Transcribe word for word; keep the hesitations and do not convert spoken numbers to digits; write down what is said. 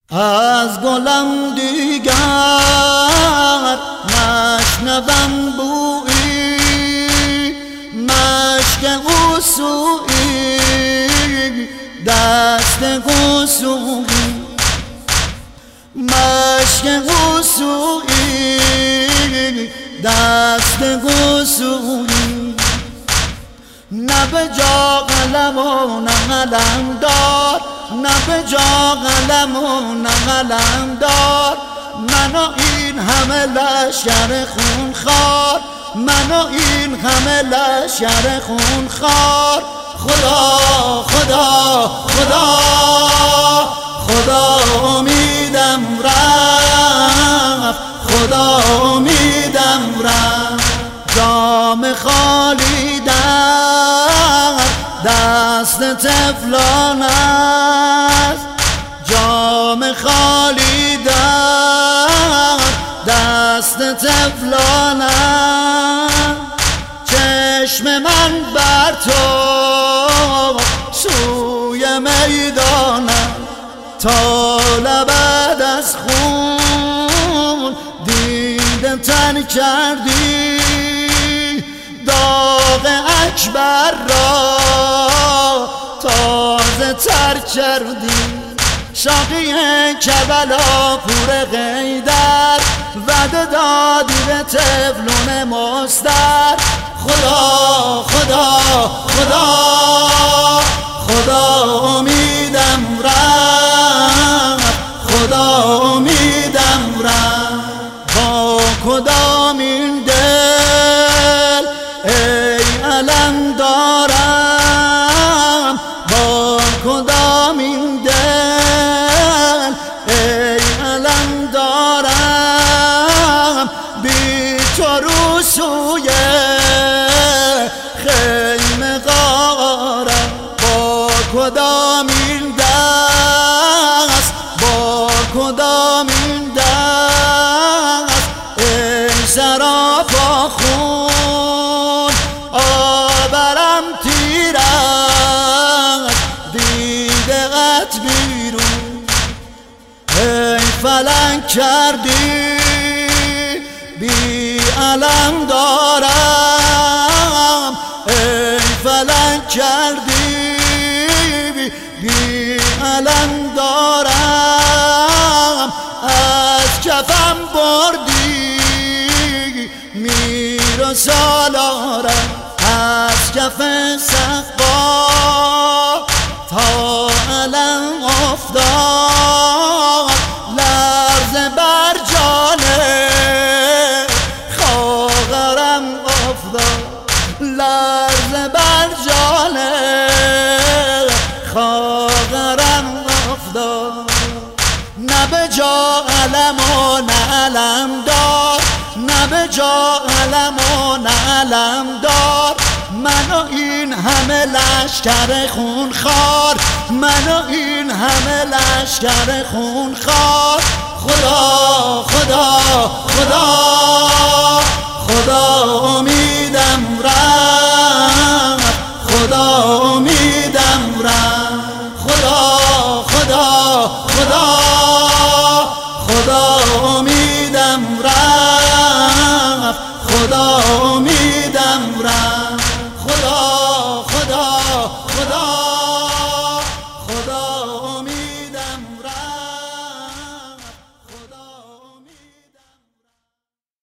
از گلم دیگر نشنوم بویی، مشک وصویی دست وصویی، مشک وصویی دست وصویی. نه به جا قلم و نه قلم دار، نه به جا قلم و نه قلم دار، منو این همه لشکر خون خوار، منو این همه لشکر خون خوار. خدا خدا خدا خدا امیدم رفت، خدا امیدم رفت. جام خالی در دست طفلان است، جام خالی در دست طفلان است. چشم من بر تو سوی میدانم، تا لبد از خون دیده تن کردی، داغ اکبر را تازه تر کردی. شاقی کربلا پور غیدر وعده دادی به طفلون مستر. خدا خدا خدا خدا امیدم رفت، خدا امیدم رفت. با کدامین دل ای علم دارم، با کدامین دل ای علم دارم، بی تو رو سوی خیمه غارم. با کدامین دست، با کدامین دست ای سراپا خون آبرم تیرت دیده‌ات بیرون. ای فلک کردی بی علم دارم، ای فلک کردی بی علم دارم. از کفم بردی میر و سالارم، از کف سقا تا علم افتاد. لرزه بر جان خواهرم افتاد، لرزه بر جان خواهرم افتاد. نه به جا علم و نه علم دار، نه به جا علم و نه علم دار، منو این همه لشکر خون خوار، منو این همه لشکر خون خوار. خدا خدا خدا خدا امیدم رفت، خدا امیدم رفت. خدا خدا خدا خدا امیدم رفت، خدا امیدم